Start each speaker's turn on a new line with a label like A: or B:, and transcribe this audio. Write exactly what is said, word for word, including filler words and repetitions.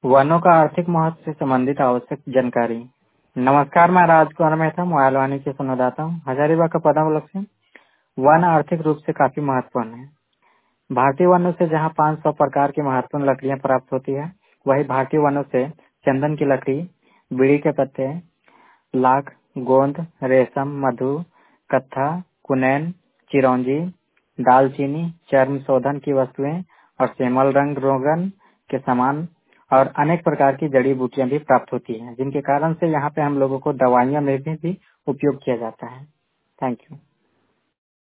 A: वनों का आर्थिक महत्व से संबंधित आवश्यक जानकारी। नमस्कार, मैं राजकुमार मेहता मोबाइल वाणी से संवाददाता हूँ। हजारीबाग का पदम लक्ष्य वन आर्थिक रूप से काफी महत्वपूर्ण है। भारतीय वनों से जहाँ पाँच सौ प्रकार की महत्वपूर्ण लकड़ियाँ प्राप्त होती है, वही भारतीय वनों से चंदन की लकड़ी, बीड़ी के पत्ते, लाख, गोंद, रेशम, मधु, कत्था, कुनैन, चिरौंजी, दालचीनी, चर्म शोधन की वस्तुएं और सेमल रंग रोगन के सामान और अनेक प्रकार की जड़ी बूटियां भी प्राप्त होती हैं, जिनके कारण से यहाँ पे हम लोगों को दवाइयाँ में भी, भी उपयोग किया जाता है। Thank you.